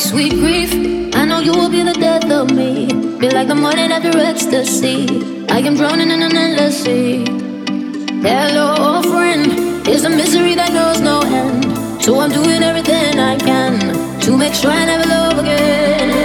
Sweet grief, I know you will be the death of me. Be like the morning after ecstasy. I am drowning in an endless sea. Hello, friend, it's a misery that knows no end. So I'm doing everything I can to make sure I never love again.